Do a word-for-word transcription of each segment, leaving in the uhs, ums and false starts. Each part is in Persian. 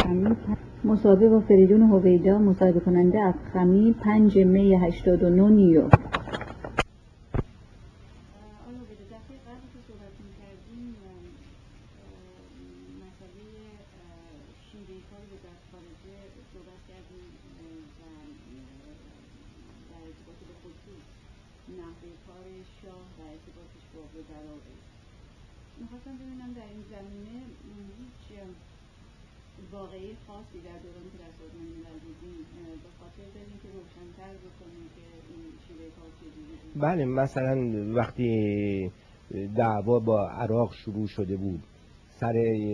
خمی مصاحبه با فریدون هویدا، مصاحبه کننده از خمی، پنج می هشتاد و نه نیویورک. نحوه کار شاه و ارتباطش با وزرای. میخواستم ببینم در این زمینه هیچ واقعی خاصی در دورانی که در سازمان ملل بودیم به خاطر داریم که روشن‌تر بکنیم که این شیوه کار چجوری بود؟ بله، مثلا وقتی دعوا با عراق شروع شده بود، سر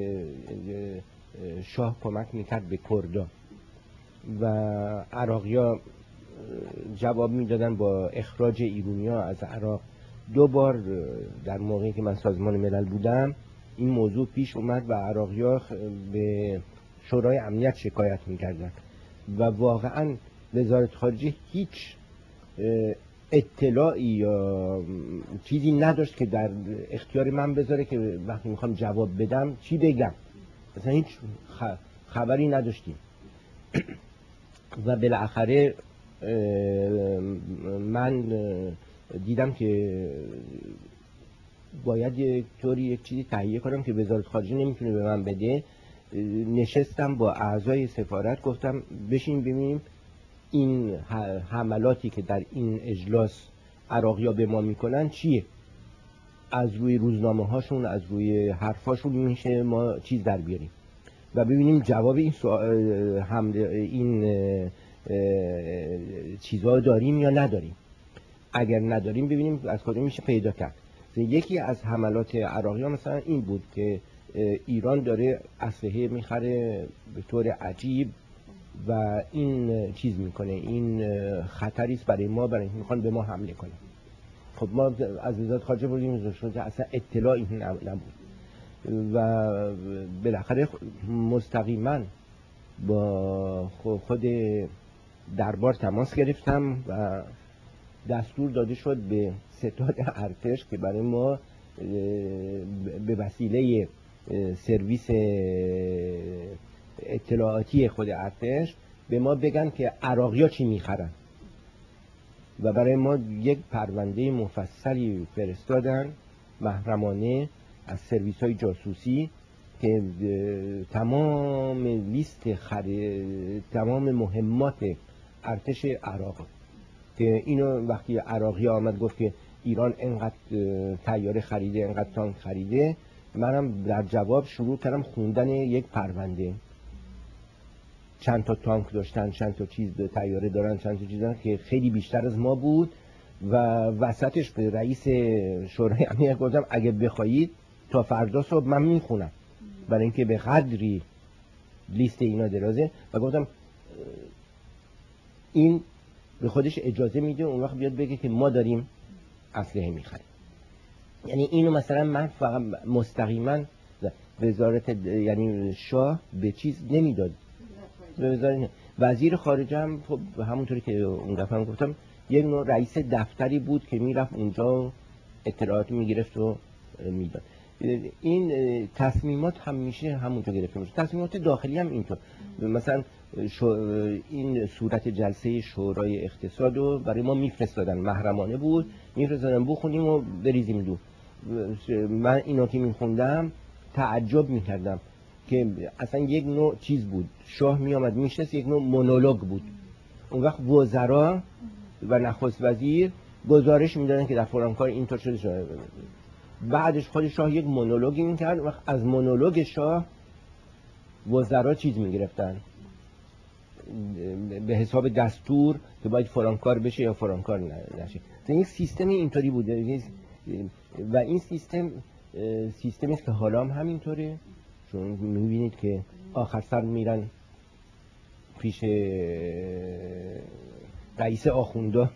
شاه کمک میکرد به کردا و عراقی‌ها جواب میدادن با اخراج ایرانی‌ها از عراق. دو بار در موقعی که من سازمان ملل بودم این موضوع پیش اومد و عراقی‌ها به شورای امنیت شکایت میکردن و واقعا وزارت خارجه هیچ اطلاعی یا چیزی نداشت که در اختیار من بذاره که وقتی میخوام جواب بدم چی بگم. مثلا هیچ خبری نداشتیم و بالاخره من دیدم که باید یک طوری یک چیزی تهیه کنم که وزارت خارجه نمیتونه به من بده. نشستم با اعضای سفارت، گفتم بشین ببینیم این حملاتی که در این اجلاس عراقی‌ها به ما میکنن چیه، از روی روزنامه هاشون، از روی حرفاشون میشه ما چیز در بیاریم و ببینیم جواب این سوال حمله این چیزها داریم یا نداریم. اگر نداریم ببینیم از کجا میشه پیدا کرد. یکی از حملات عراقی‌ها مثلا این بود که ایران داره اسلحه میخره به طور عجیب و این چیز میکنه، این خطری است برای ما، برای اینکه میخوان به ما حمله کنه. خب ما از وزارت خارجه بودیم که اصلا اطلاعی نبود و بالاخره مستقیما با خود دربار تماس گرفتم و دستور داده شد به ستاد ارتش که برای ما به وسیله سرویس اطلاعاتی خود ارتش به ما بگن که عراقی‌ها چی میخرن و برای ما یک پرونده مفصلی فرستادن محرمانه از سرویس های جاسوسی که تمام لیست خرید تمام مهمات ارتش عراق، که اینو وقتی عراقی آمد گفت که ایران انقدر طیاره خریده، انقدر تانک خریده، منم در جواب شروع کردم خوندن یک پرونده. چند تا تانک داشتن، چند تا چیز طیاره دارن، چند تا چیز دارن که خیلی بیشتر از ما بود و وسطش به رئیس شورای امنیت گفتم اگه بخواید تا فردا صبح من میخونم، برای اینکه به قدری لیست اینا درازه و گفتم این به خودش اجازه میده اون وقت بیاد بگه که ما داریم اسلحه میخریم. یعنی اینو مثلا من فقط مستقیما وزارت یعنی شاه به چیز نمیداد، به وزارت وزیر خارجه هم خب همونطوری که اون دفعه هم گفتم یک نوع رئیس دفتری بود که میرفت اونجا اطلاعات میگرفت و میداد. این تصمیمات همیشه همونجا گرفته میشه، تصمیمات داخلی هم اینطور. مثلا این صورت جلسه شورای اقتصاد رو برای ما میفرستادن، محرمانه بود، میفرستادن بخونیم و بریزیم دو. من اینو که میخوندم تعجب میکردم که اصلا یک نوع چیز بود، شاه میامد میشنست، یک نوع مونولوگ بود. اون وقت وزرا و نخست وزیر گزارش میدادن که در فلان کار اینطور شده شده، بعدش خود شاه یک مونولوگی میکرد و از مونولوگ شاه وزرا چیز میگرفتن به حساب دستور که باید فلان کار بشه یا فلان کار نشه. این سیستم اینطوری بوده و این سیستم سیستمی است که حالا هم همینطوره. چون میبینید که آخر سر میرن پیش رئیس آخوندا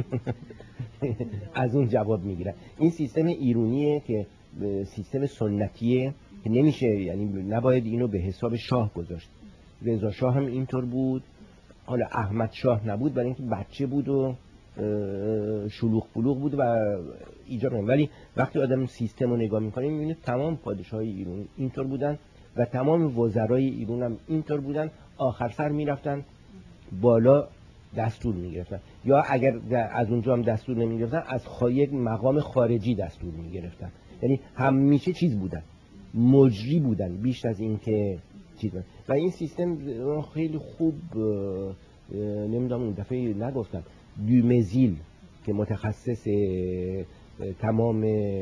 از اون جواب میگیرن. این سیستم ایرونیه که سیستم سنتیه که نمیشه، یعنی نباید اینو به حساب شاه گذاشت. رضا شاه هم اینطور بود، حالا احمد شاه نبود برای اینکه بچه بود و شلوغ بلوغ بود و ایجاب نمید. ولی وقتی آدم سیستم رو نگاه میکنه میبینه تمام پادشاهی ایران اینطور بودن و تمام وزرای ایران هم اینطور بودن، آخر سر میرفتن بالا دستور میگرفتن، یا اگر از اونجا هم دستور نمیگرفتن از یک مقام خارجی دستور میگرفتن. یعنی همیشه چیز بودن، مجری بودن بیش از این که چیز بودن. و این سیستم خیلی خوب، نمیدونم اون دفعه نگفتم، دومزیل که متخصص تمام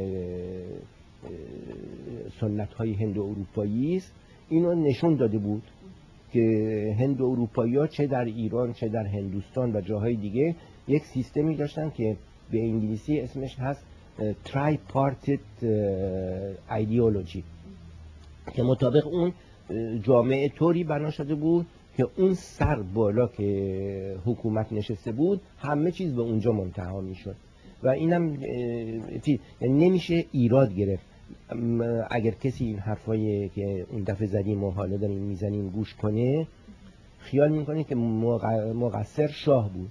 سنت های هند و اروپایی است، اینو نشون داده بود که هند و اروپایی ها چه در ایران چه در هندوستان و جاهای دیگه یک سیستمی داشتن که به انگلیسی اسمش هست tripartite ideology، که مطابق اون جامعه طوری بنا شده بود که اون سر بالا که حکومت نشسته بود همه چیز به اونجا منتهی میشد. و اینم یعنی نمیشه ایراد گرفت اگر کسی این حرفایی که اون دفعه زدیم و حالا داریم میزنیم گوش کنه، خیال میکنه که مقصر شاه بود.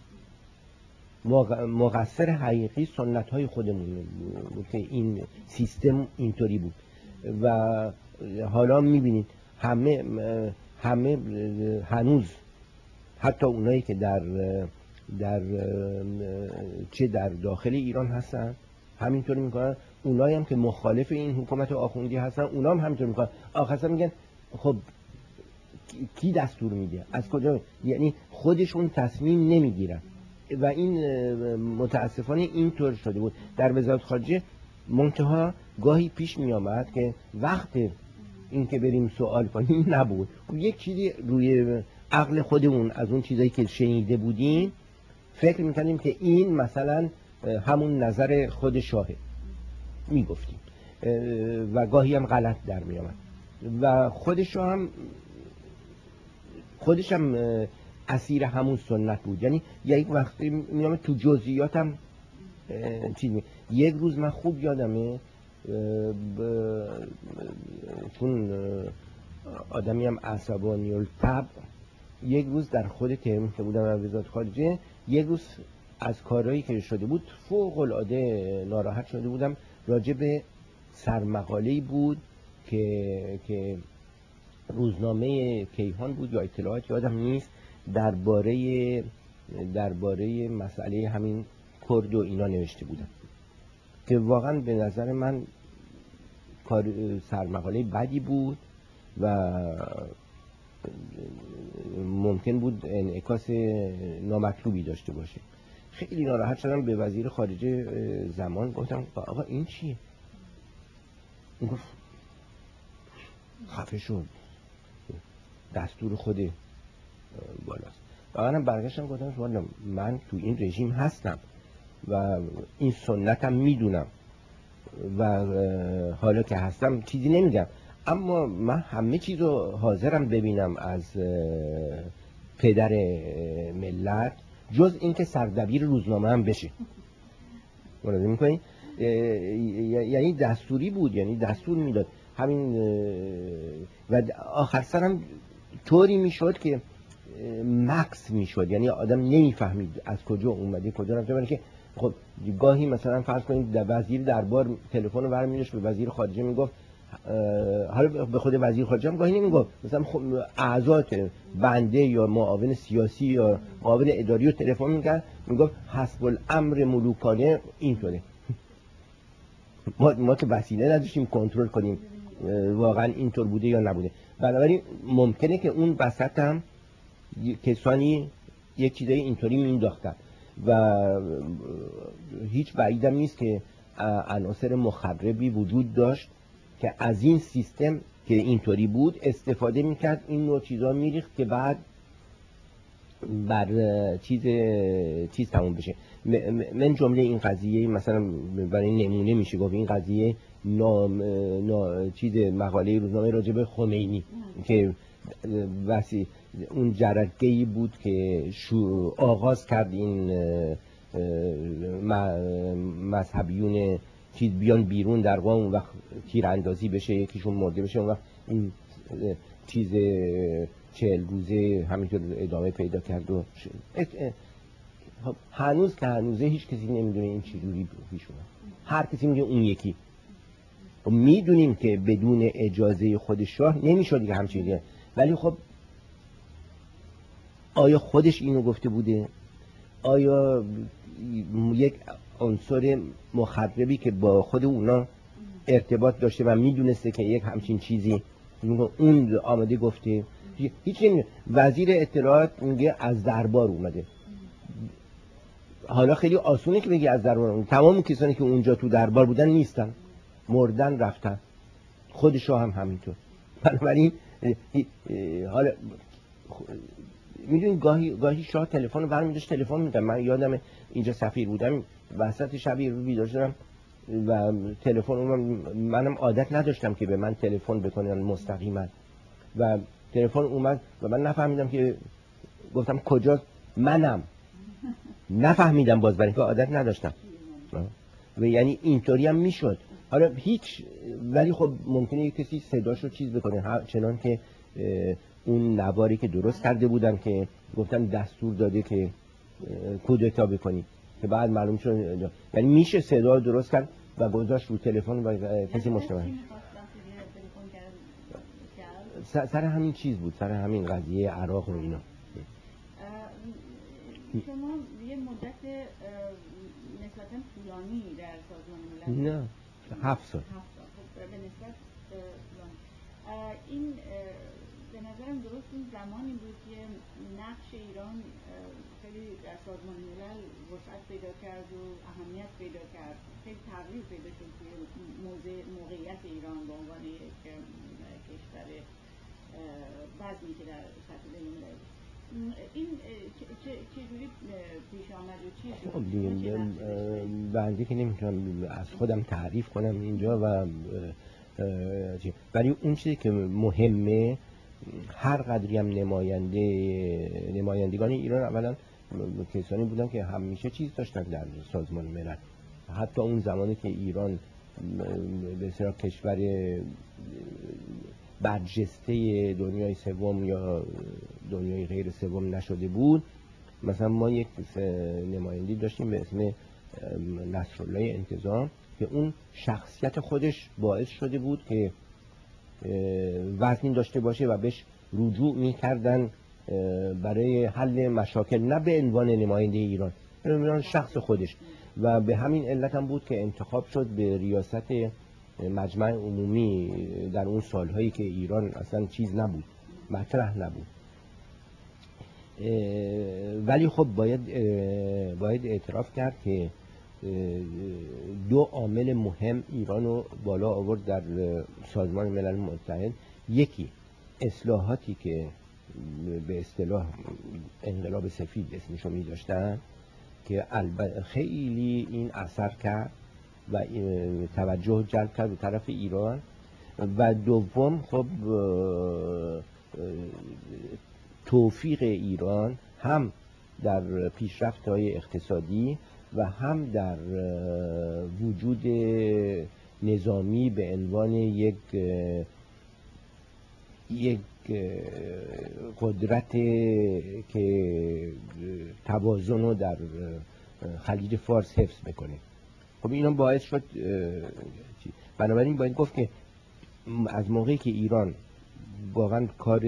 مقصر حقیقی سنت های خودمون بود که این سیستم اینطوری بود. و حالا میبینید همه همه هنوز حتی اونایی که در در چه در داخل ایران هستن همینطوری میکنن، اونایی هم که مخالف این حکومت آخوندی هستن اونا هم همینطوری میکنن. آخرش میگن خب کی دستور میده، از کجا؟ یعنی خودشون تصمیم نمیگیرن. و این متاسفانه اینطور شده بود در وزارت خارجه. منتها گاهی پیش می آمد که وقت این که بریم سوال کنیم نبود، یک چیزی روی عقل خودمون از اون چیزایی که شنیده بودیم فکر میکنیم که این مثلا همون نظر خود شاهه میگفتیم و گاهی هم غلط در می آمد. و خودش هم خودش هم اسیر همون سنت بود. یعنی یک وقتی می آمد تو جزئیاتم چیز می. یک روز من خوب یادمه، چون آدمی هم عصبانی الطبع، یک روز در خود تهران که بودم در وزارت خارجه، یک روز از کارهایی که شده بود فوق العاده ناراحت شده بودم. راجع به سرمقاله‌ای بود که که روزنامه کیهان بود یا اطلاعات یادم نیست، درباره درباره مسئله همین کرد و اینا نوشته بودم که واقعا به نظر من کار سرمقاله بدی بود و ممکن بود انعکاس نامطلوبی داشته باشه. خیلی ناراحت شدم، به وزیر خارجه زمان گفتم آقا این چیه؟ اون گفت خفه شد، دستور خود بالاست. و منم برگشتم گفتم والا من تو این رژیم هستم و این سنتم میدونم و حالا که هستم چیزی نمیگم، اما من همه چیز رو حاضرم ببینم از پدر ملت جز اینکه سردبیر روزنامه هم بشه. ملاحظه میکنید؟ یعنی دستوری بود، یعنی دستور میداد همین. و آخر سرم طوری میشد که مکس میشد، یعنی آدم نمیفهمید از کجا اومده کجا رفته. ولی که خب گاهی مثلا فرض کنید وزیر دربار تلفن رو برمی‌داشت به وزیر خارجه میگفت، حالا به خود وزیر خارجه هم گاهی نمیگفت، مثلا خب اعضات بنده یا معاون سیاسی یا معاون اداری رو تلفن میکرد میگفت حسب الامر ملوکانه اینطوره. ما ما که وسیله نداشتیم کنترل کنیم واقعا اینطور بوده یا نبوده. بنابراین ممکنه که اون وسط هم کسانی یک چیزای اینطوری مینداختن و هیچ بعیدم نیست که عناصر مخربی وجود داشت که از این سیستم که اینطوری بود استفاده میکرد، این نوع چیزا میریخت که بعد بر چیز چیز تموم بشه. من جمله این قضیه مثلا برای نمونه میشه گفت این قضیه نام نا چیز مقاله روزنامه راجع به خمینی که وسی اون جرقه‌ای بود که شو آغاز کرد این مذهبیون چیز بیان بیرون در واقع اون وقت تیراندازی بشه، یکیشون مرده بشه، اون وقت این چیز چهل روزه همینطور ادامه پیدا کرد. و هنوز که هنوزه هیچ کسی نمیدونه این چجوری پیش اومد. هر کسی میگه اون یکی خب میدونیم که بدون اجازه خود شاه نمیشد دیگه همچین دیگه. ولی خب آیا خودش اینو گفته بوده؟ آیا یک عنصر مخربی که با خود اونا ارتباط داشته و میدونسته که یک همچین چیزی اون آمده گفته؟ هیچ نمیدونه. وزیر اطلاعات میگه از دربار اومده. حالا خیلی آسونه که بگی از دربار اومده. تمام کسانی که اونجا تو دربار بودن نیستن، مردن رفتن، خود شاه هم همینطور. بنابراین حالا میدونی گاهی گاهی شاه تلفن رو برمی داشت تلفن میدم. من یادم اینجا سفیر بودم وسط شب یه روز بیدار شدم و تلفن من منم عادت نداشتم که به من تلفن بکنن مستقیما و تلفن اومد و من نفهمیدم که گفتم کجاست، منم نفهمیدم باز برای که عادت نداشتم و یعنی اینطوری هم میشد. حالا هیچ، ولی خب ممکنه یک کسی صداشو چیز بکنه، چنان که اون نواری که درست کرده بودن که گفتن دستور داده که کودتا بکنی که بعد معلوم شد، یعنی میشه صدا درست کرد و گذاشت رو تلفن و کسی مشتبه. سر همین چیز بود، سر همین قضیه عراق و اینا. شما یه مدت نسبتاً طولانی در سازمان ملل؟ نه، هفت سال. هفت سال. خب به نسبت طولانی. این به نظرم درست این زمانی بود که نقش ایران خیلی در سازمان ملل وسعت پیدا کرد و اهمیت پیدا کرد، خیلی تغییر پیدا شد توی موضع موقعیت ایران به عنوان یک کشور وزنی که در سطح بین‌المللی. این چجوری پیش آمد و چی شد؟ خب دیگه بنده که نمیتونم از خودم تعریف کنم اینجا و ولی اون چیزی که مهمه، هر قدری هم نماینده نمایندگان ایران اولا کسانی بودن که همیشه چیز داشتن در سازمان ملل. حتی اون زمانی که ایران به اصطلاح کشور برجسته دنیای سوم یا دنیای غیر سوم نشده بود، مثلا ما یک نمایندگی داشتیم به اسم نصرالله انتظام که اون شخصیت خودش باعث شده بود که وزنی داشته باشه و بهش رجوع می‌کردن برای حل مشاکل، نه به عنوان نماینده ایران، به عنوان شخص خودش. و به همین علت هم بود که انتخاب شد به ریاست مجمع عمومی در اون سالهایی که ایران اصلا چیز نبود، مطرح نبود. ولی خب باید باید اعتراف کرد که دو عامل مهم ایران رو بالا آورد در سازمان ملل متحد. یکی اصلاحاتی که به اصطلاح انقلاب سفید اسمشو می داشتن که خیلی این اثر کرد و توجه جلب کرد به طرف ایران. و دوم خب توفیق ایران هم در پیشرفت‌های اقتصادی و هم در وجود نظامی به عنوان یک یک قدرت که توازن رو در خلیج فارس حفظ بکنه. خب اینا باعث شد. بنابراین باید گفت که از موقعی که ایران واقعا کار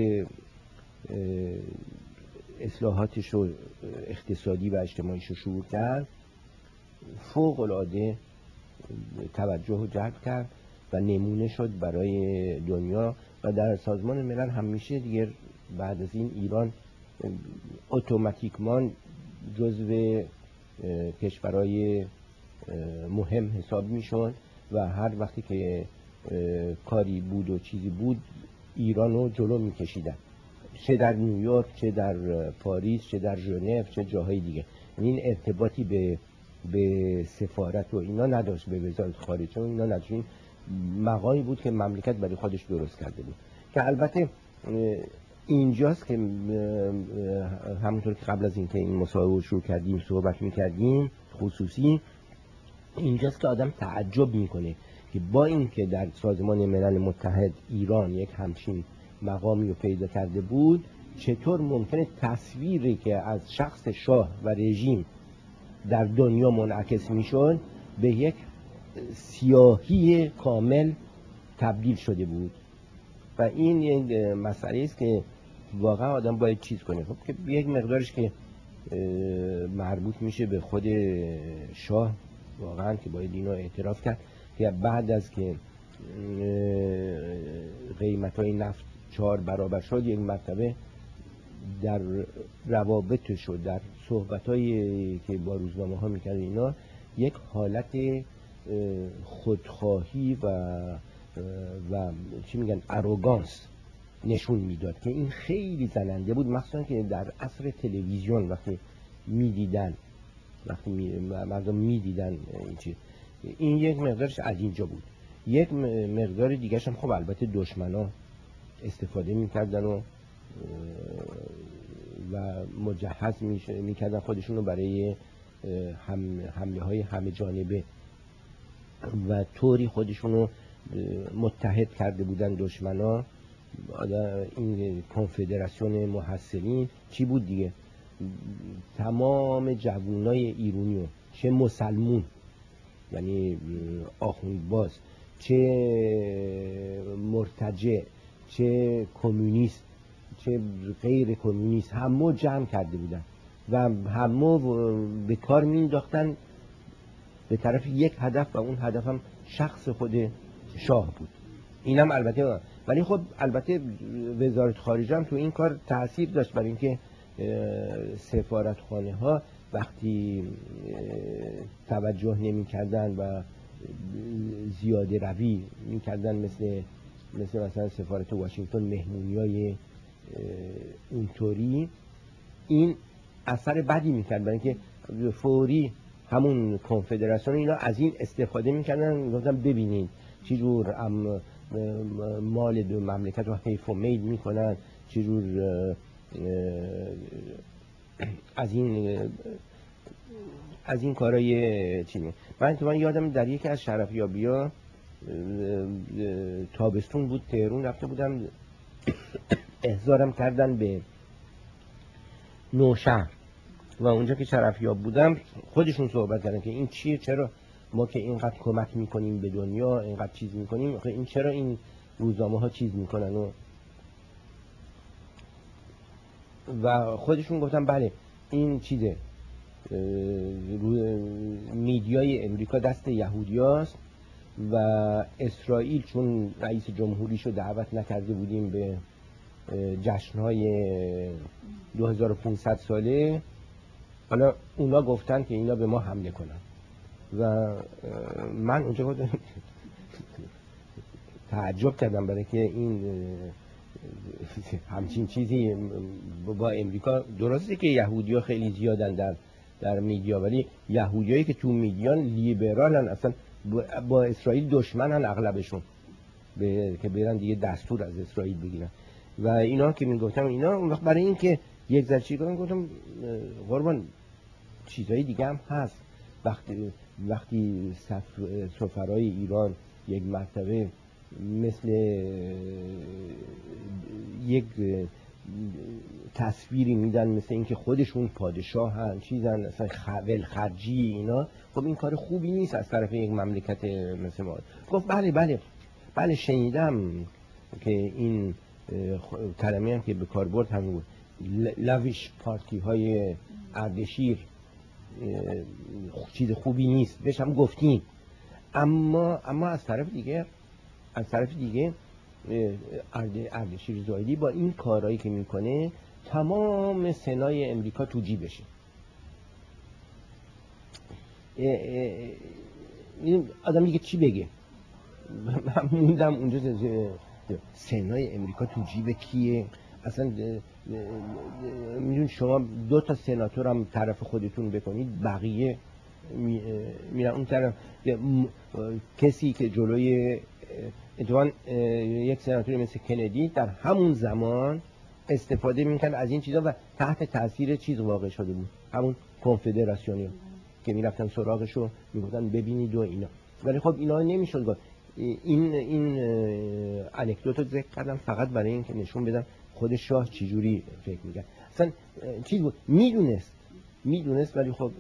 اصلاحاتش رو اقتصادی و اجتماعیش رو شروع کرد، فوق العاده توجه رو جلب کرد و نمونه شد برای دنیا. و در سازمان ملل همیشه دیگه بعد از این ایران اتوماتیکمان جزو کشورهای مهم حساب میشد و هر وقتی که کاری بود و چیزی بود ایران رو جلو میکشیدن، چه در نیویورک، چه در پاریس، چه در ژنو، چه جاهای دیگه. این ارتباطی به به سفارت و اینا نداشت، به وزارت خارجه و اینا نداشت. این مقامی بود که مملکت برای خودش درست کرده بود. که البته اینجاست که همونطور که قبل از اینکه این مصاحبه شروع کردیم صحبت می‌کردیم خصوصی، اینجاست که آدم تعجب میکنه که با اینکه در سازمان ملل متحد ایران یک همچین مقامی رو پیدا کرده بود، چطور ممکنه تصویری که از شخص شاه و رژیم در دنیا منعکس میشد به یک سیاهی کامل تبدیل شده بود و این یک مسئله است که واقعا آدم باید چیز کنه. خب که یک مقدارش که مربوط میشه به خود شاه واقعا که باید اینو اعتراف کرد که بعد از که قیمت‌های نفت چهار برابر شد یک مرتبه در روابطش و در صحبت‌هایی که با روزنامه ها میکرد اینا یک حالت خودخواهی و و چی میگن اروگانس نشون میداد که این خیلی زننده بود، مخصوصا که در عصر تلویزیون وقتی میدیدن وقتی می... مردم میدیدن این چیز. این یک مقدارش از اینجا بود. یک مقدار دیگرش هم خب البته دشمنا استفاده میکردن و و مجهز میکردن خودشون رو برای هم حمله های همه جانبه و طوری خودشون رو متحد کرده بودن دشمنا. این کنفدراسیون محصلین چی بود دیگه؟ تمام جوانای ایرانی، چه مسلمون یعنی آخوندباز، چه مرتجع، چه کمونیست، چه غیر کمونیست، همه جمع کرده بودن و همه به کار مینداختن به طرف یک هدف و اون هدف هم شخص خود شاه بود. اینم البته، ولی خب البته وزارت خارجه هم تو این کار تاثیر داشت، برای اینکه سفارتخانه ها وقتی توجه نمی کردن و زیاده روی می کردن مثل مثل مثلا سفارت واشنگتن مهمونی های اونطوری، این اثر بدی می کرد، برای اینکه فوری همون کنفدراسیون اینا از این استفاده می کردن، گفتن ببینید چی جور مال دو مملکت رو حیف و میل می کنن، چی جور از این از این کارهای چی. من تو من یادم در یکی از شرفیابی‌ها تابستون بود، تهران رفته بودم، احضارم کردن به نوشهر و اونجا که شرفیاب بودم خودشون صحبت کردن که این چیه، چرا ما که اینقدر کمک میکنیم به دنیا، اینقدر چیز میکنیم، این چرا این روزنامه ها چیز میکنن و و خودشون گفتن بله این چیزه، میدیای امریکا دست یهودیاست و اسرائیل چون رئیس جمهوریشو دعوت نکرده بودیم به جشنهای دو هزار و پانصد ساله، حالا اونا گفتن که اینا به ما حمله کنن و من اونجا گفتم تعجب کردم، برای که این همچین چیزی با امریکا، درسته که یهودی‌ها خیلی زیادن در در میدیا، ولی یهودیایی که تو میدیان لیبرالن، اصلا با اسرائیل دشمنن اغلبشون، به که برن دیگه دستور از اسرائیل بگیرن و اینا که میگفتم اینا اون وقت برای این که یک ذره کنم گفتم قربان چیزای دیگه هم هست. وقتی وقتی سفرای ایران یک مرتبه مثل یک تصویری میدن مثل اینکه خودشون پادشاه هن چیزن، اصلا خول خرجی اینا، خب این کار خوبی نیست از طرف یک مملکت مثل ما. گفت بله بله بله شنیدم که این کلمه هم که به کار برد همین بود، لویش پارتی های اردشیر چیز خوبی نیست، بهش هم گفتیم، اما اما از طرف دیگه از طرف دیگه اردشیر زاهدی با این کارهایی که میکنه تمام سنای امریکا تو جیبشه. این آدم دیگه چی بگه؟ من موندم اونجا، سنای امریکا تو جیب کیه؟ اصلا میدون شما دو تا سناتور هم طرف خودتون بکنید، بقیه میرن اون طرف. کسی که جلوی اتفاقاً یک سناتوری مثل کندی در همون زمان استفاده میکرد از این چیزا و تحت تاثیر چیز واقع شده بود، همون کنفدراسیونی که میرفتن سراغشو میگفتن ببینید و اینا. ولی خب اینا نمیشد گفت. این این انکدوتو ذکر کردم فقط برای اینکه نشون بدم خود شاه چجوری فکر میکرد. اصلا چیز بود، میدونست میدونست ولی خب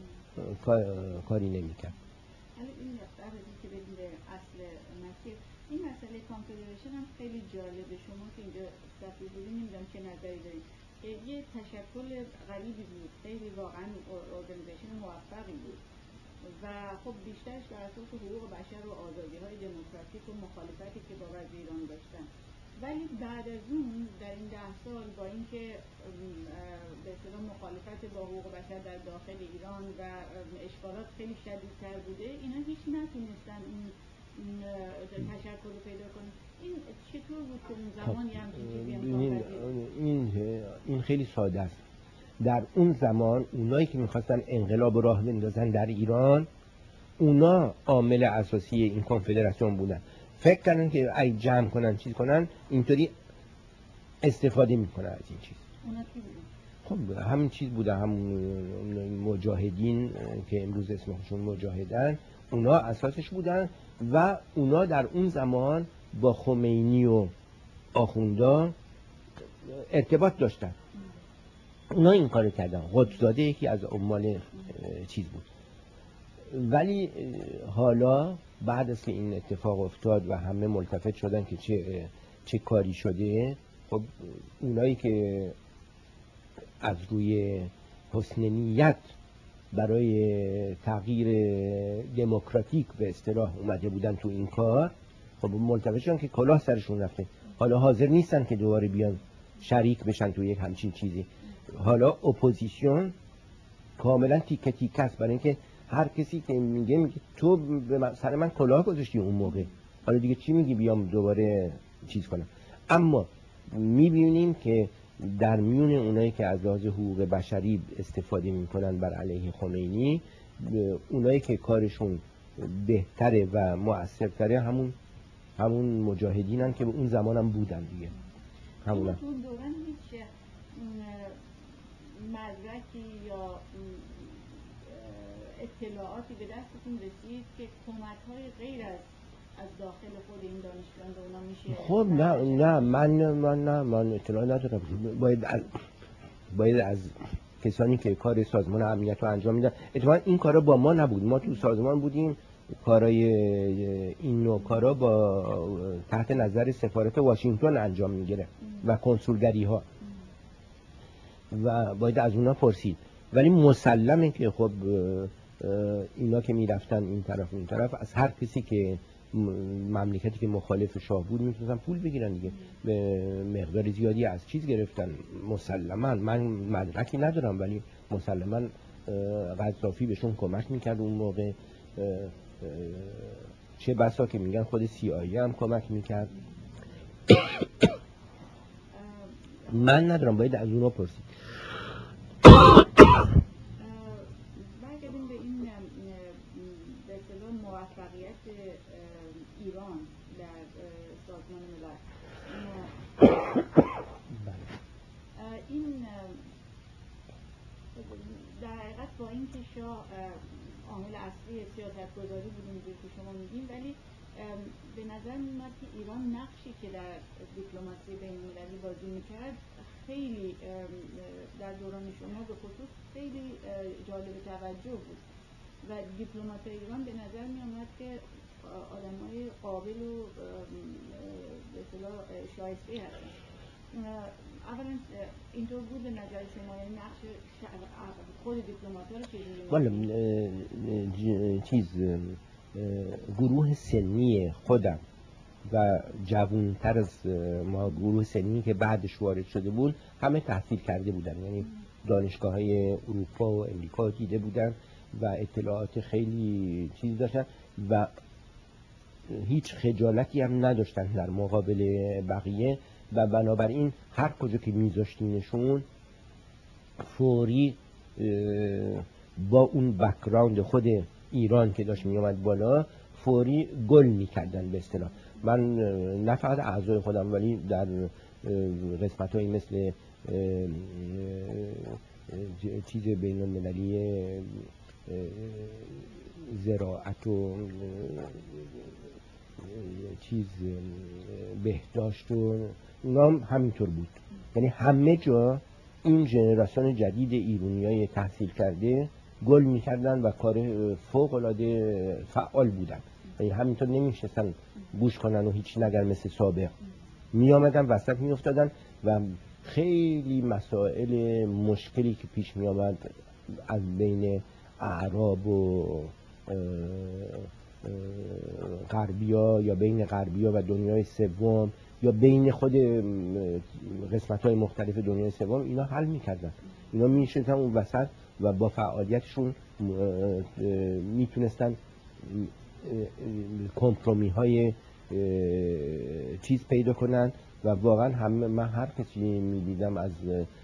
کاری نمیکرد. این مسئله کانفدریشن هم خیلی جالبه. شما که اینجا سفیر بودین نمیدونم چه نظری دارید. یه تشکل غریبی بود، خیلی واقعا ارگانیزیشن موفقی بود و خب بیشترش بر اساس حقوق بشر و آزادی‌های دموکراتیک و مخالفتی که با وضع ایران داشتن. ولی بعد از اون در این ده سال با اینکه به اصطلاح مخالفت با حقوق بشر در داخل ایران و اشکالات خیلی شدیدتر بوده، اینا هیچ نتونستن این تشکل رو پیدا کنن. این چطور بود که اون زمان یه همچین چیزی امکان این این خیلی ساده است. در اون زمان اونایی که میخواستن انقلاب راه بندازن در ایران، اونا عامل اساسی این کنفدراسیون بودن. فکر کردن که ای جمع کنن چیز کنن اینطوری استفاده میکنن از این چیز. اونا کی بودن؟ خب همین چیز بوده، همون مجاهدین که امروز اسمشون مجاهدن، اونا اساسش بودن و اونا در اون زمان با خمینی و آخوندا ارتباط داشتن. اونا این کار کردن. قطب‌زاده یکی از عمال چیز بود. ولی حالا بعد از که این اتفاق افتاد و همه ملتفت شدن که چه چه کاری شده، خب اونایی که از روی حسن نیت برای تغییر دموکراتیک به اصطلاح اومده بودن تو این کار، خب ملتفت شدن که کلاه سرشون رفته. حالا حاضر نیستن که دوباره بیان شریک بشن تو یک همچین چیزی. حالا اپوزیسیون کاملا تیکه تیکه است، برای اینکه هر کسی که میگه میگه تو به سر من کلاه گذاشتی اون موقع، حالا دیگه چی میگی بیام دوباره چیز کنم. اما میبینیم که در میون اونایی که از لحاظ حقوق بشری استفاده میکنن بر علیه خمینی، اونایی که کارشون بهتره و مؤثرتره همون همون مجاهدینن که اون زمان هم بودن دیگه. همون هم. تو دوران هیچ مدرکی یا اطلاعاتی به دستتون رسید که کمک‌های غیر از از داخل خود این دانشجویان به اونا میشه؟ خب نه نه من من نه من اطلاع ندارم. باید از باید از کسانی که کار سازمان امنیت رو انجام میدن. اتفاقا این کارا با ما نبود، ما تو سازمان بودیم، کارای این نوع کارا با تحت نظر سفارت واشنگتن انجام میگیره و کنسولگری ها و باید از اونا پرسید. ولی مسلمه که خب اینا که میرفتن این طرف اون طرف، از هر کسی که مملکتی که مخالف شاه بود میتونستن پول بگیرن دیگه. به مقدار زیادی از چیز گرفتن مسلما. من مدرکی ندارم ولی مسلما قذافی بهشون کمک میکرد اون موقع. چه بسا که میگن خود سی آی هم کمک میکرد. من ندارم، باید از اونا پرسید. برگردیم به این به اصطلاح موفقیت ایران در سازمان ملل. این در حقیقت با اینکه شاه عامل اصلی سیاست‌گذاری بود اینجوری که شما میگین، ولی به نظر میاد که ایران نقشی که در دیپلماسی بین‌المللی بازی میکرد خیلی در دوران شما به خصوص خیلی جالب توجه بود و دیپلمات‌های ایران به نظر می آمد که آدم‌های قابل و به اصطلاح شایسته هستن. اولا اینطور بود به نظر شما، یعنی نقش خود دیپلمات‌ها رو چجوری؟ چیز گروه سنی خودم و جوانتر از ما، گروه سنی که بعدش وارد شده بود، همه تحصیل کرده بودن، یعنی دانشگاه های اروپا و امریکا دیده بودن و اطلاعات خیلی چیز داشتن و هیچ خجالتی هم نداشتن در مقابل بقیه و بنابراین هر کجا که میذاشتینشون فوری با اون بک‌گراند خود ایران که داشت میومد بالا فوری گل میکردن به اصطلاح. من نه فقط اعضای خودم ولی در قسمت‌هایی مثل چیز بین المللی زراعت و چیز بهداشت و اونا هم همینطور بود. یعنی همه جا این ژنراسیون جدید ایرانیای تحصیل کرده گل میکردن و کار فوق العاده فعال بودن یعنی همینطور نمیشستن گوش کنن و هیچ نگر مثل سابق، می آمدن وسط می افتادن و خیلی مسائل مشکلی که پیش می آمد از بین اعراب و غربیا یا بین غربیا و دنیای سوم یا بین خود قسمت‌های مختلف دنیای سوم اینا حل می‌کردن. اینا می‌شدن اون وسط و با فعالیتشون میتونستن کمپرومی‌های چیز پیدا کنن و واقعا همه من هر کسی می‌دیدم از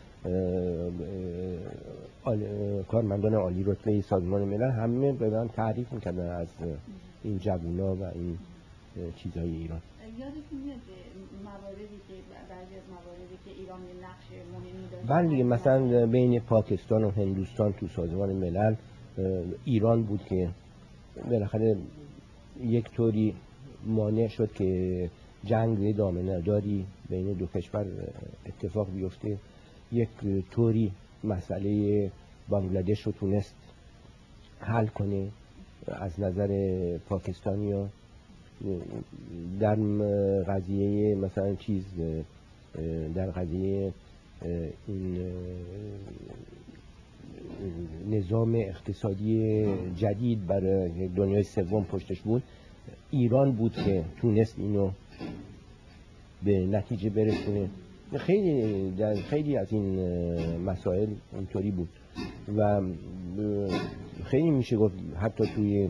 کارمندان عالی رتبه سازمان ملل همه به من تعریف می‌کردن از این جوونا و این چیزهای ایران. یادتون میاد مواردی که بعضی از مواردی که ایران یه نقش مهمی داشت؟ بله دیگه، مثلا بین پاکستان و هندوستان تو سازمان ملل ایران بود که بالاخره یک طوری مانع شد که جنگ دامنه‌داری بین دو کشور اتفاق بیفته. یک طوری مسئله بنگلادش رو تونست حل کنه از نظر پاکستانی ها. در قضیه مثلا چیز در قضیه این نظام اقتصادی جدید برای دنیای سوم پشتش بود، ایران بود که تونست اینو به نتیجه برسونه. خیلی در خیلی از این مسائل اینطوری بود و خیلی میشه گفت حتی توی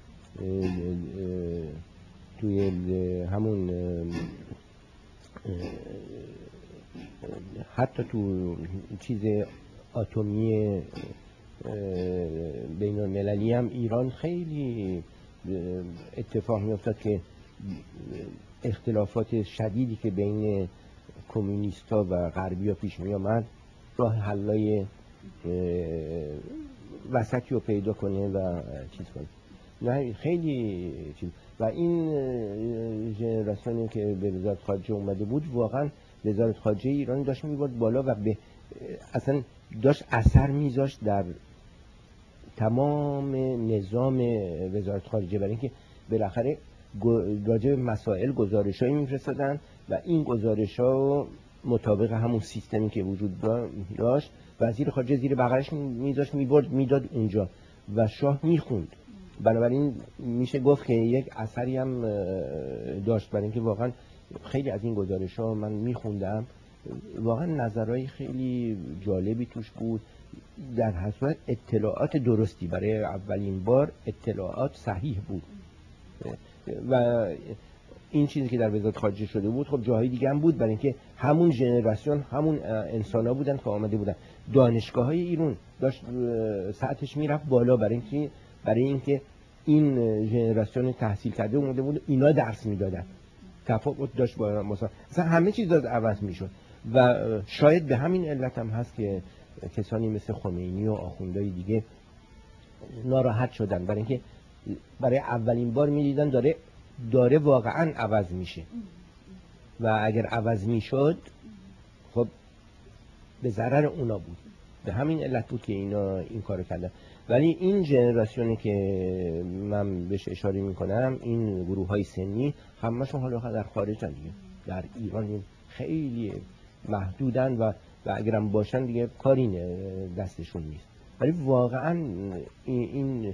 توی همون حتی تو چیز اتمی بین المللی هم ایران خیلی اتفاق میافتاد که اختلافات شدیدی که بین کمونیستا و غربی ها پیش می آمد راه حلای وسطی رو پیدا کنه و چیز کنه. نه خیلی چیز و این ژنراسیونی که به وزارت خارجه اومده بود واقعا وزارت خارجه ایران داشت میبرد بالا و به اصلا داشت اثر میذاشت در تمام نظام وزارت خارجه، برای اینکه بالاخره راجع به مسائل گزارشایی میفرستادن و این گزارش‌ها مطابق همون سیستمی که وجود داشت وزیر خارجه زیر بغلش میذاشت میبرد میداد اونجا و شاه میخوند. بنابراین میشه گفت که یک اثری هم داشت، برای اینکه واقعا خیلی از این گزارش‌ها من میخوندم، واقعا نظرهای خیلی جالبی توش بود. در حسب اطلاعات درستی، برای اولین بار اطلاعات صحیح بود و این چیزی که در وزارت خارجه شده بود خب جاهای دیگه هم بود، برای اینکه همون ژنراسیون همون انسانا بودن که آمده بودن. دانشگاه‌های ایران داشت سطحش میرفت بالا، برای اینکه برای اینکه این ژنراسیون تحصیل کرده اومده بود اینا درس میدادن، تفاوت داشت با مثلا مثلا همه چیز داد عوض میشد و شاید به همین علت هم هست که کسانی مثل خمینی و آخوندهای دیگه ناراحت شدن، برای اینکه برای اولین بار میدیدن داره داره واقعا عوض میشه و اگر عوض میشد خب به ضرر اونا بود. به همین علت بود که اینا این کارو کردن. ولی این ژنراسیونی که من بهش اشاره میکنم، این گروه های سنی همشون حالا در خارج هم دیگه، در ایران خیلی محدودن و و اگرم باشن دیگه کاری دستشون نیست. ولی واقعا این این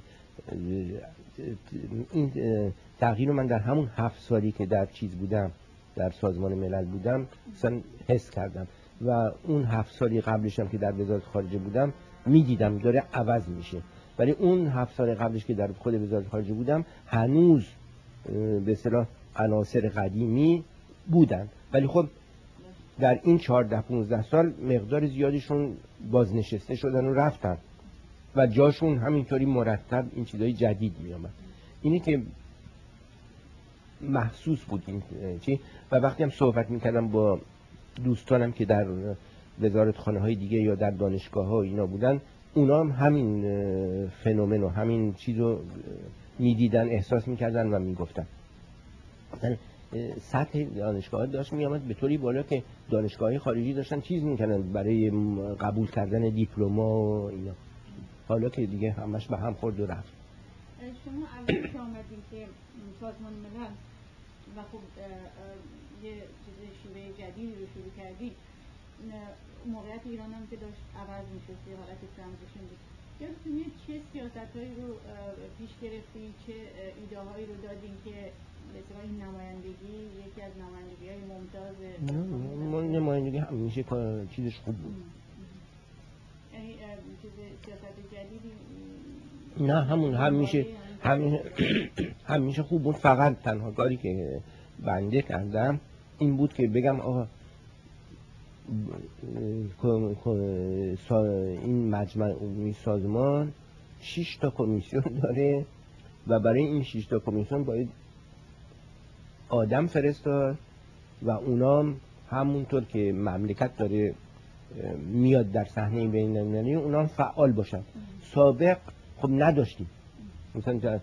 این تغییر رو من در همون هفت سالی که در چیز بودم، در سازمان ملل بودم مثلا حس کردم و اون هفت سالی قبلش هم که در وزارت خارجه بودم میدیدم داره عوض میشه. ولی اون هفت سال قبلش که در خود وزارت خارجه بودم هنوز به اصطلاح عناصر قدیمی بودن، ولی خب در این چهارده پانزده سال مقدار زیادیشون بازنشسته شدن و رفتن و جاشون همینطوری مرتب این چیزای جدید می آمد. اینی که محسوس بود این چی. و وقتی هم صحبت می کردم با دوستانم که در وزارت خانه های دیگه یا در دانشگاه ها اینا بودن، اونا هم همین فنومن و همین چیز رو می دیدن، احساس می کردن و می گفتن. سطح دانشگاه ها داشت می آمد به طوری بالا که دانشگاه های خارجی داشتن چیز می کردن برای قبول کردن دیپلما و اینا. حالا که دیگه همش به هم خورد و رفت. شما اول که آمدین که سازمان ملل و خب یه چیز شیوه جدیدی رو شروع کردی، موقعیت ایران هم که داشت عوض میشد، یه حالت ترانزیشن بود، یادتون چه سیاست‌هایی رو پیش گرفتی، چه ایده‌هایی رو دادین که مثلا این نمایندگی یکی از نمایندگی‌های ممتاز نمایندگی همیشه چیزش خوب بود. یعنی چیز سیاست جدیدی نه همون همیشه همیشه همیشه خوب بود. فقط تنها کاری که بنده کردم این بود که بگم آقا این مجمع عمومی سازمان شش تا کمیسیون داره و برای این شش تا کمیسیون باید آدم فرستاد و اونام همونطور که مملکت داره میاد در صحنه بین المللی اونام فعال باشن. سابق خب نداشتیم، مثلا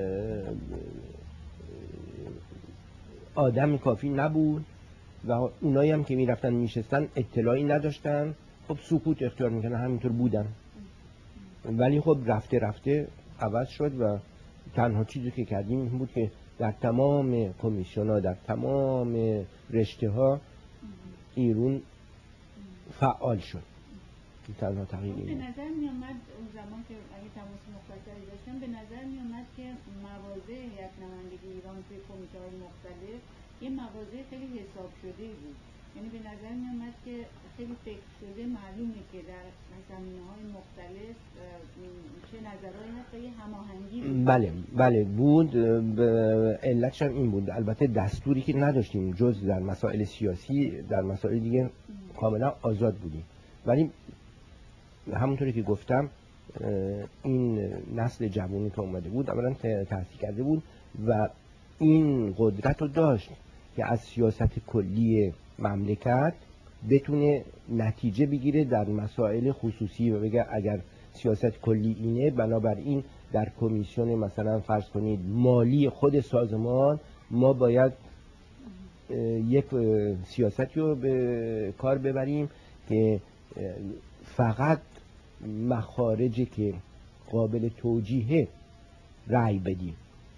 آدم کافی نبود و اونایی هم که میرفتن میشستن اطلاعی نداشتن، خب سکوت اختیار میکنن، همینطور بودن. ولی خب رفته رفته عوض شد و تنها چیزی که کردیم این بود که در تمام کمیسیون ها، در تمام رشته ها ایران فعال شد. تنها تغییر به نظر می اومد اون زمان که اگه تماس مختصری داشتم، به نظر می اومد که مواضع هیئت نمایندگی ایران توی کمیته‌های مختلف یه مواضع خیلی حساب شده بود. یعنی به نظر می اومد که خیلی فکر شده، معلومه که در زمینه‌های مختلف چه نظرهایی هست و یه هماهنگی بود. بله بله بود. علتش هم این بود، البته دستوری که نداشتیم جز در مسائل سیاسی، در مسائل دیگه کاملا آزاد بودیم. ولی همونطوری که گفتم این نسل جوانی که اومده بود اولا تحصیل کرده بود و این قدرت رو داشت که از سیاست کلی مملکت بتونه نتیجه بگیره در مسائل خصوصی و بگه اگر سیاست کلی اینه، بنابراین در کمیسیون مثلا فرض کنید مالی خود سازمان ما باید یک سیاستی رو به کار ببریم که فقط مخارجی که قابل توجیه رأی بدیم،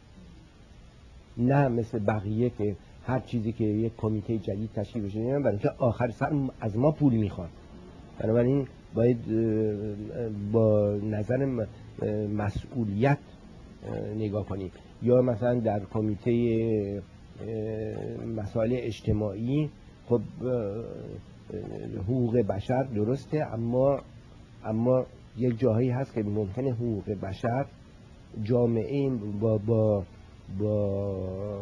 نه مثل بقیه که هر چیزی که یک کمیته جدید تشکیل بشه برای اینکه آخر سر از ما پول میخوان. بنابراین باید با نظر مسئولیت نگاه کنیم. یا مثلا در کمیته مسائل اجتماعی خب حقوق بشر درسته، اما اما یک جاهایی هست که ممکنه حقوق بشر جامعه با با با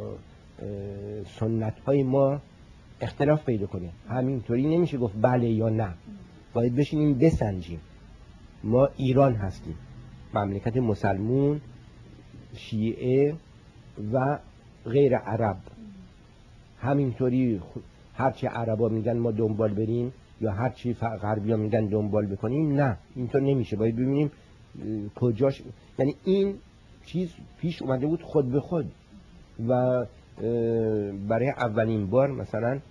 سنت های ما اختلاف پیدا کنه. همینطوری نمیشه گفت بله یا نه، باید بشینیم بسنجیم. ما ایران هستیم، مملکت مسلمون، شیعه و غیر عرب. همینطوری هرچی عربا میگن ما دنبال بریم یا هرچی غربیا میگن دنبال بکنیم، نه اینطور نمیشه. باید ببینیم کجاش، یعنی این چیز پیش اومده بود خود به خود و برای اولین بار مثلا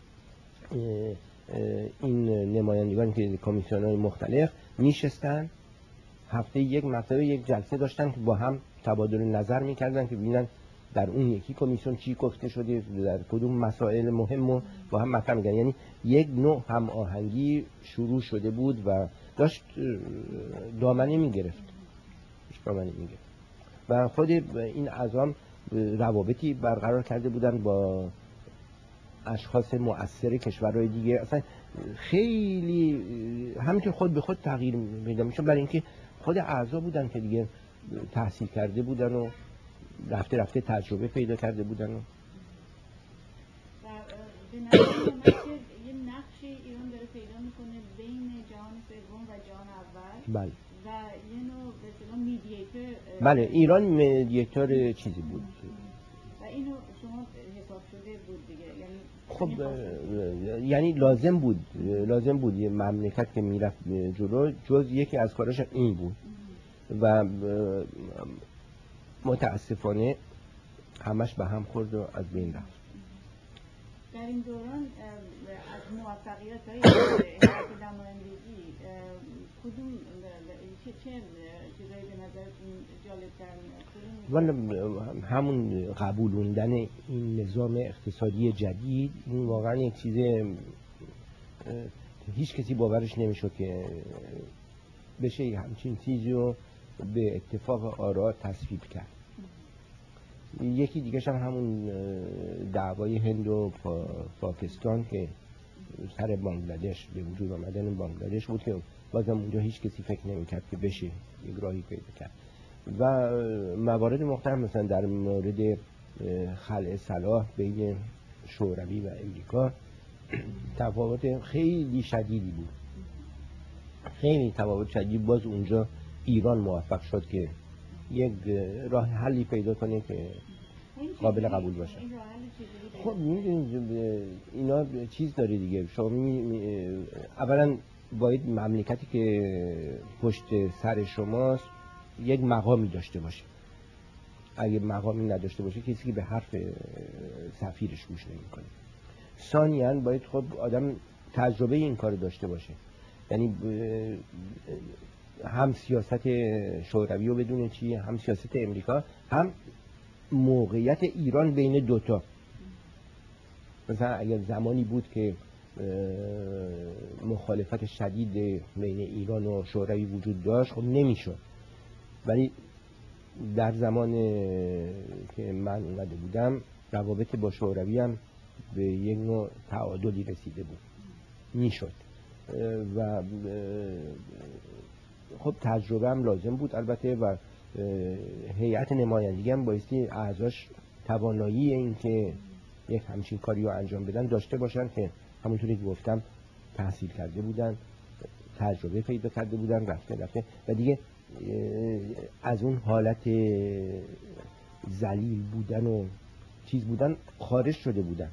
این نمایندگان که کمیسیون‌های مختلف میشستن هفته یک مرتبه یک جلسه داشتن که با هم تبادل نظر میکردن که ببینن در اون یکی کمیسیون چی گفته شده، در کدوم مسائل مهم رو با هم مطرح می‌کردن. یعنی یک نوع هم آهنگی شروع شده بود و داشت دامنه میگرفت دامنه میگرفت و خود این اعضا روابطی برقرار کرده بودن با اشخاص مؤثر کشورهای دیگه. اصلا خیلی همینطور خود به خود تغییر پیدا میشه، برای اینکه خود اعضا بودن که دیگه تحصیل کرده بودن و رفته رفته تجربه پیدا کرده بودن. و به نظر اومد که یه نقشی ایران داره پیدا میکنه بین جهان سوم و جهان اول. بله. و یه نوع به اصطلاح میدییتور. بله ایران میدییتور چیزی بود و اینو شما حساب شده بود دیگه، یعنی خب یعنی لازم بود لازم بود یه مملکت که میرفت جلو جز یکی از کاراش این بود و متاسفانه همش به هم خورد و از بین رفت. در این دوران از موفقیت های هیئت نمایندگی کدوم چه چه چیزایی به نظرتون جالب‌تر میاد؟ والا همون قبولوندن این نظام اقتصادی جدید، این واقعا یک چیز هیچ کسی باورش نمیشد که بشه همچین چیزی رو به اتفاق آرا تصویب کرد. یکی دیگه هم همون دعوای هند و پا پاکستان که سر بانگلادش به وجود آمدن بانگلادش بود که بازم اونجا هیچ کسی فکر نمی‌کرد که بشه یک راهی پیدا کرد و موارد مختلف مثلا در مورد خلع صلاح بین شوروی و امریکا تفاوت خیلی شدیدی بود، خیلی تفاوت شدید. باز اونجا ایران موفق شد که یک راه حلی پیدا کنه که قابل قبول باشه. خب میدونید اینا چیز داره دیگه. شما اولا باید مملکتی که پشت سر شماست یک مقامی داشته باشه. اگه مقامی نداشته باشه کسی که به حرف سفیرش گوش نمی‌کنه. ثانیاً باید خب آدم تجربه این کار داشته باشه، یعنی هم سیاست شوروی رو بدونه چیه، هم سیاست امریکا، هم موقعیت ایران بین دوتا. مثلا اگر زمانی بود که مخالفت شدید بین ایران و شوروی وجود داشت خب نمیشد، ولی در زمان که من اومده بودم روابط با شوروی هم به یک نوع تعادلی رسیده بود، میشد و خب تجربه هم لازم بود البته و هیئت نمایندگی هم بایستی اعضاش توانایی این که یک همچین کاری رو انجام بدن داشته باشن که همونطوری که گفتم تحصیل کرده بودن، تجربه پیدا کرده بودن، رفته رفته و دیگه از اون حالت ذلیل بودن و چیز بودن خارج شده بودن.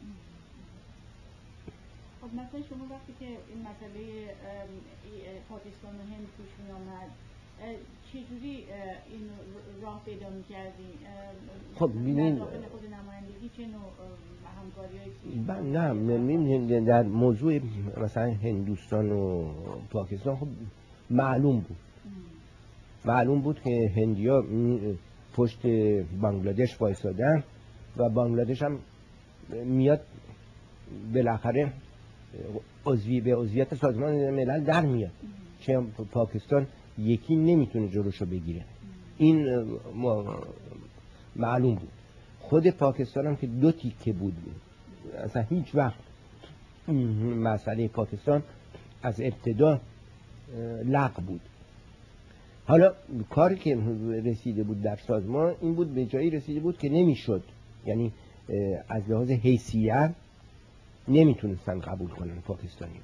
خب مثلا شما وقتی که این مسئله پاکستان و هند پیش می آمد چجوری این راه پیدا می کردین؟ خب ببینید در داخل خود نمایندگی چه نوع همکاری‌هایی؟ نه ببینید در موضوع مثلا هندوستان و پاکستان خب معلوم بود معلوم بود که هندیا پشت بانگلادش وایسادن و بانگلادش هم میاد بالاخره عضوی به عضویت سازمان ملل در میاد، چه پاکستان یکی نمیتونه جلوشو بگیره. این معلوم بود. خود پاکستان هم که دو تیکه بود، اصلا هیچ وقت مسئله پاکستان از ابتدا لغو بود. حالا کاری که رسیده بود در سازمان این بود، به جایی رسیده بود که نمیشد، یعنی از لحاظ حیثیت نمیتونستن قبول کنن پاکستانی.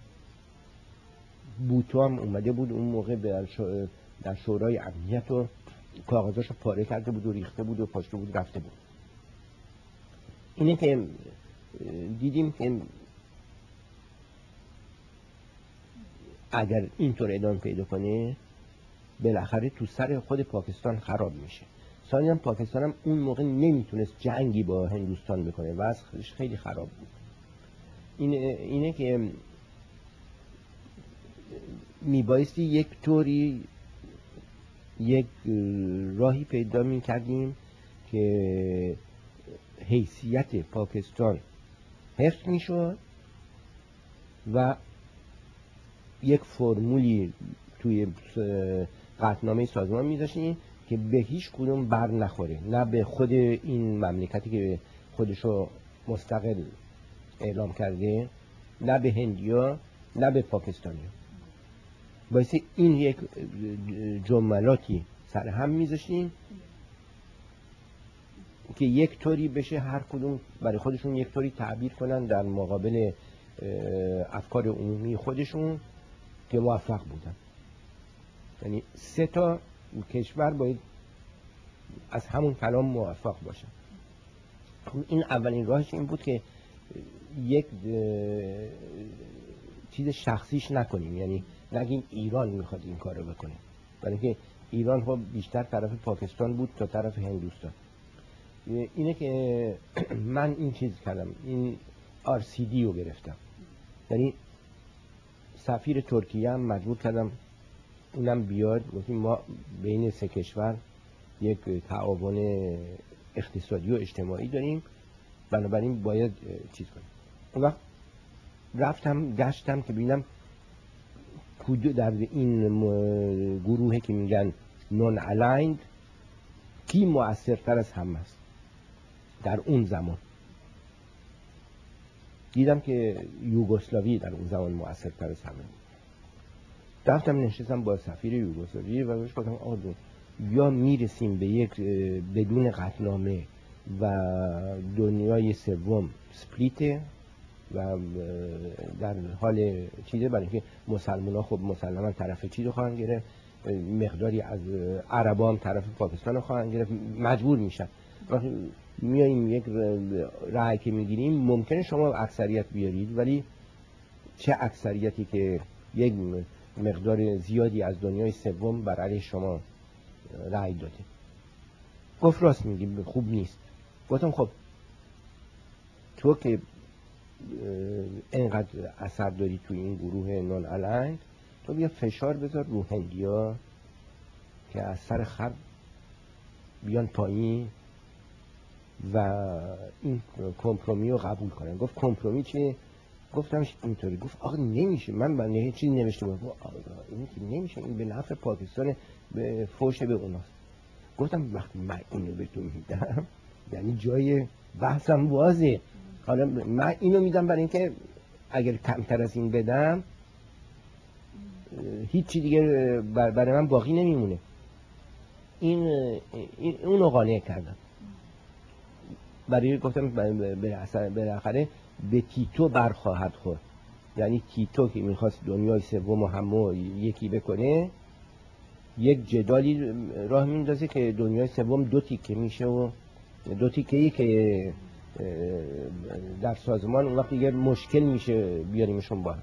بوتو هم اومده بود اون موقع در شورای امنیت و کاغذاشو پاره کرده بود و ریخته بود و پاشته بود رفته بود. اینه که دیدیم که اگر اینطور ادامه پیدا کنه بالاخره تو سر خود پاکستان خراب میشه. ثانیاً پاکستان هم اون موقع نمیتونست جنگی با هندوستان بکنه و از خیلی خراب بود. اینه, اینه که میبایستی یک طوری یک راهی پیدا میکردیم که حیثیت پاکستان حفظ میشد و یک فرمولی توی قطعنامه سازمان میذاشتیم که به هیچ کدوم بر نخوره، نه به خود این مملکتی که خودشو مستقل اعلام کرده، نه به هندیا، نه به پاکستانی. بایستی این یک جملاتی سر هم میذاشتیم که یک طوری بشه هر کدوم برای خودشون یک طوری تعبیر کنن در مقابل افکار عمومی خودشون که موفق بودن. یعنی سه تا کشور باید از همون کلام موفق باشن. این اولین راهش این بود که یک چیز شخصیش نکنیم، یعنی نگیم ایران میخواد این کارو بکنه، برای اینکه ایران خب بیشتر طرف پاکستان بود تا طرف هندوستان. اینه که من این چیز کردم، این آر سی دی رو گرفتم، یعنی سفیر ترکیه هم مجبور کردم اونم بیاد. گفتیم ما بین سه کشور یک تعاون اقتصادی و اجتماعی داریم، بنابراین باید چیز کنیم. اون وقت رفتم گشتم که ببینم کدوم در این گروهی که میگن نون الاینed کی مؤثرتر از همه است در اون زمان. دیدم که یوگسلاوی در اون زمان مؤثرتر از همه. رفتم نشستم با سفیر یوگسلاوی و بهش گفتم آقا یا میرسیم به یک بدون قطعنامه و دنیای سوم سپلیته و در حال چیزه، برای اینکه مسلمان ها خب مسلمان طرف چیز رو خواهند گرفت، مقداری از عربا هم طرف پاکستان رو خواهند گرفت، مجبور میشن. وقتی میاییم یک رأی که میگیریم ممکنه شما اکثریت بیارید، ولی چه اکثریتی که یک مقدار زیادی از دنیای سوم بر علیه شما رأی داده. گفت راست میگی، خوب نیست. گفتم خب تو که اینقدر اثر داری توی این گروه نون الاینed، تو بیا فشار بذار رو هندیا که از سر خر بیان پایین و این کمپرومی رو قبول کنن. گفت کمپرومی چیه؟ گفتمش اینطوری. گفت آقا نمیشه، من من یه چیزی نوشته بودم. این که نمیشه، این به نفع پاکستان، به فوش به اوناست. گفتم وقتی من اینو به تو میدم یعنی جای بحثم واضحه. حالا من اینو میدم برای اینکه اگر کمتر از این بدم هیچی دیگه برای من باقی نمیمونه. این, این اونو قانع کردم. برای گفتم بالاخره به تیتو برخواهد خورد. یعنی تیتو که میخواست دنیای سوم و همو یکی بکنه، یک جدالی راه میندازه که دنیای سوم دو تیکه میشه و دو تیکه‌ای که در سازمان اون وقت دیگه مشکل میشه بیاریمشون با هم.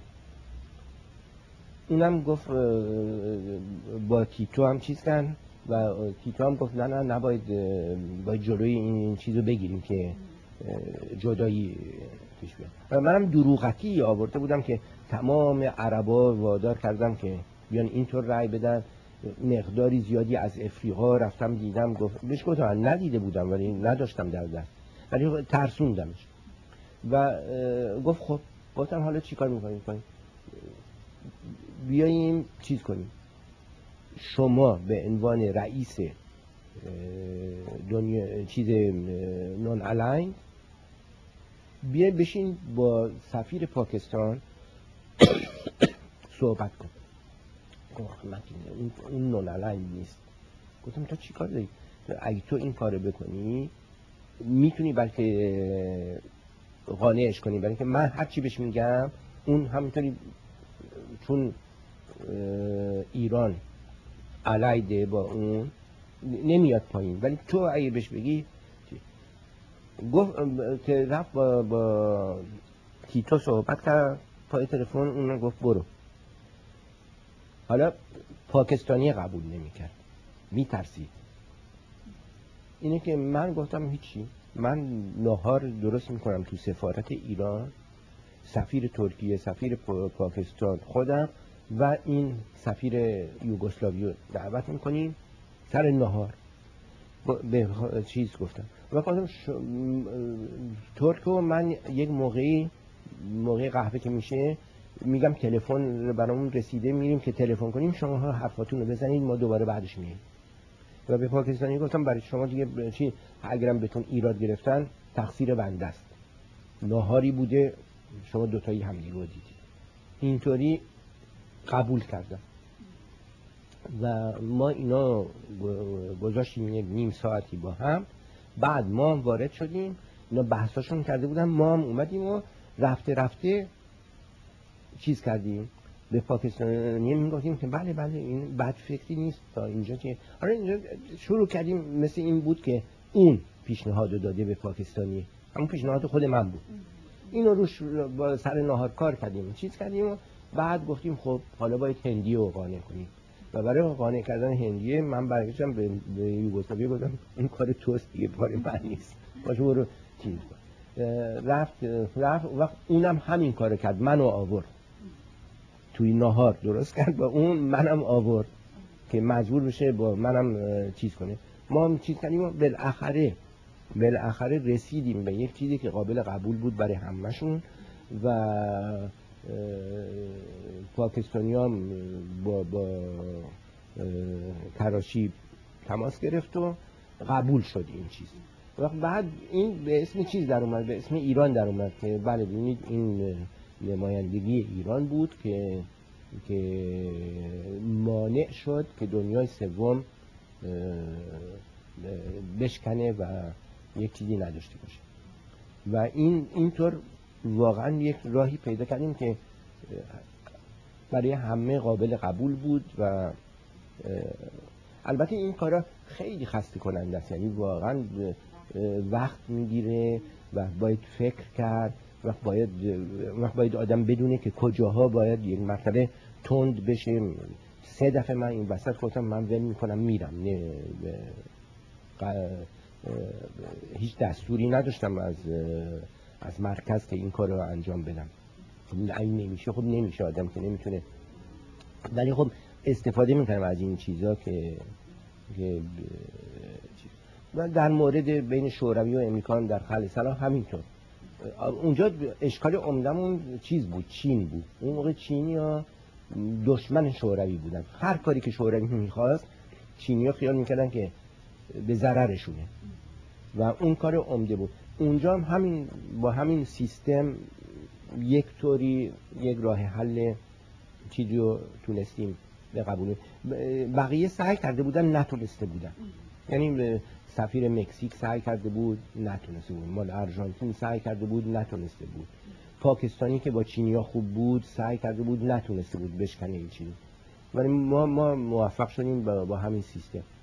اینم گفت با تیتو هم چیز کن و تیتو هم گفت نه نه نباید باید جلوی این چیزو بگیریم که جدایی پیش بیاد. و منم دروغتی آورده بودم که تمام عربا وادار کردم که بیان اینطور رأی بدن. مقداری زیادی از افریقا رفتم دیدم. گفت بهش گفتم ندیده بودم ولی نداشتم در دست، ولی ترسوندمش و گفت خب. گفتم حالا چیکار می‌کنیم؟ کنیم بیاییم چیز کنیم، شما به عنوان رئیس دنیا چیز نون الاین بیا بشین با سفیر پاکستان صحبت کن. گفت من اون نون الاین نیست. گفتم تو چی کار داری؟ اگه تو این کارو بکنی میتونی بلکه قانعش کنی، برای اینکه من هر چی بهش میگم اون همینطوری، چون ایران علیده با اون نمیاد پایین، ولی تو اگه بهش بگی. گفت که رفت با, با تیتو صحبت کرد پای تلفن. اون گفت برو. حالا پاکستانی قبول نمیکرد، میترسید. اینه که من گفتم هیچی، من نهار درست میکنم تو سفارت ایران، سفیر ترکیه، سفیر پاکستان، خودم و این سفیر یوگسلاوی رو دعوت میکنیم سر نهار. به چیز گفتم و گفتم ش... ترکو من یک موقعی موقع قهوه که میشه میگم تلفن برامون رسیده، میریم که تلفن کنیم، شما ها حرفاتون رو بزنید، ما دوباره بعدش میاییم. و به پاکستانی گفتم برای شما دیگه چی، اگرم بهتون ایراد گرفتن تقصیر بنده است، ناهاری بوده شما دوتایی همدیگه رو دیدید. اینطوری قبول کردم و ما اینا گذاشتیم یک نیم ساعتی با هم. بعد ما هم وارد شدیم، اینا بحثاشون کرده بودن، ما هم اومدیم و رفته رفته چیز کردیم به پاکستانی میگفتیم که بله بله این بد فکری نیست تا اینجا که آره اینجا شروع کردیم. مثل این بود که اون پیشنهاد داده به پاکستانی، همون پیشنهاد خود من بود. اینو روش با سر نهار کار کردیم، چیز کردیم و بعد گفتیم خب حالا باید هندی رو قانع کنیم. و برای قانع کردن هندیه من برگشتم به, به یوگسلاوی گفتم این کار توست دیگه، کار من نیست، باشه برو چیز کن. رفت رفت وقت اونم همین کارو کرد، منو آورد توی نهار درست کرد با اون، منم آورد که مجبور بشه با منم چیز کنه. ما هم چیز کردیم و بالاخره بالاخره رسیدیم به یک چیزی که قابل قبول بود برای همه‌شون و پاکستانی هم با, با کراشی تماس گرفت و قبول شد این چیز. وقت بعد این به اسم چیز در اومد، به اسم ایران در اومد که بله ببینید این نمایندگی ایران بود که که مانع شد که دنیای سوم بشکنه و یک چیزی نداشته باشه و این اینطور واقعا یک راهی پیدا کردیم که برای همه قابل قبول بود و البته این کارا خیلی خسته کننده است، یعنی واقعا وقت میگیره و باید فکر کرد و باید و باید آدم بدونه که کجاها باید یک مرتبه تند بشه. سه دفعه من این وسط گفتم من ول میکنم میرم، نه هیچ دستوری نداشتم از از مرکز که این کار رو انجام بدم. این نمیشه، خب نمیشه، آدم که نمیتونه، ولی خب استفاده میکنم از این چیزا که که و در مورد بین شوروی و امریکا در خلع صلاح همینطور. اونجا اشکال عمدمون چیز بود، چین بود. اون موقع چینی ها دشمن شوروی بودن، هر کاری که شوروی میخواست چینی ها خیال میکردن که به ضررشونه و اون کار عمده بود. اونجا هم همین با همین سیستم یک طوری یک راه حل چیزی رو تونستیم به قبول. بقیه سعی کرده بودن نتونسته بودن، یعنی سفیر مکزیک سعی کرده بود نتونسته بود، مال آرژانتین سعی کرده بود نتونسته بود، پاکستانی که با چینیا خوب بود سعی کرده بود نتونسته بود بشکنه این چیز، ولی ما ما موفق شدیم با, با همین سیستم.